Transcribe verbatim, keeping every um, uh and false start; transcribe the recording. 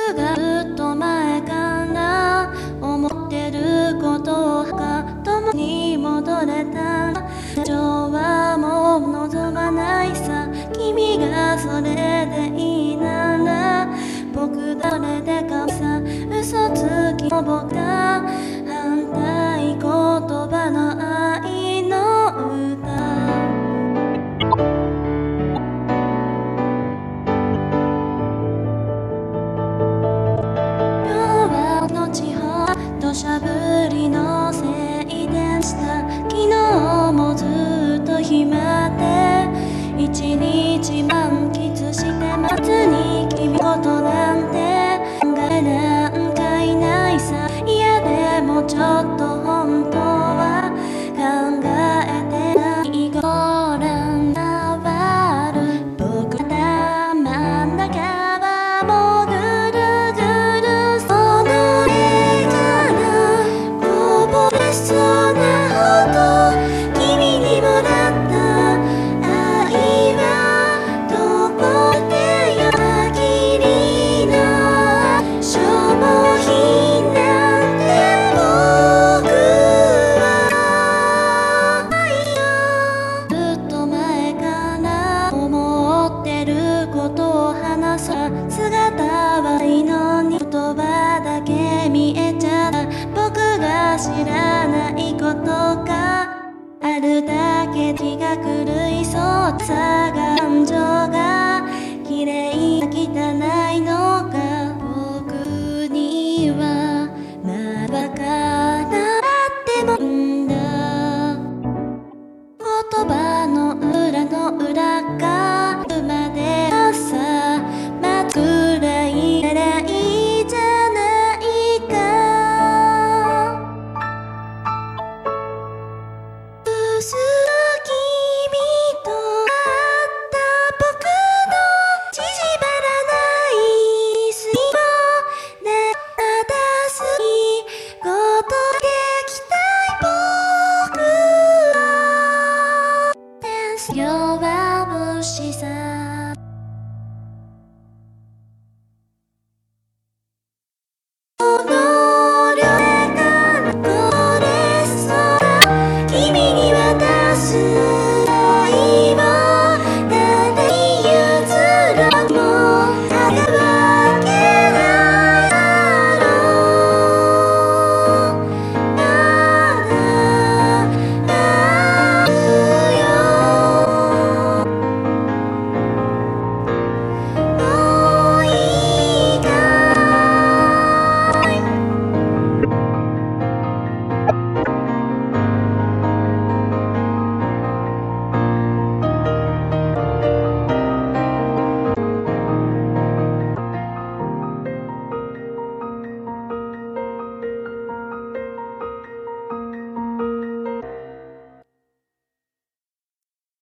がずっと前から思ってることが共に戻れたら情はもう望まないさ。君がそれでいいなら僕だそれでかさ。嘘つきの僕が反対言葉の愛の歌。土砂降りのせいでした。昨日もずっと暇で一日満喫して夏に君のことなんて考えなんかいないさ。いやでもちょっと本当は考えてないご覧なわる僕の頭の中はもうぐるぐるそのそうなほど君にもらった愛はどこでよ限りの消耗品なんて僕はずっと前から思ってることを話す姿はいいのに言葉だけ見えちゃった僕が知らないことがあるだけ気が狂いそうさが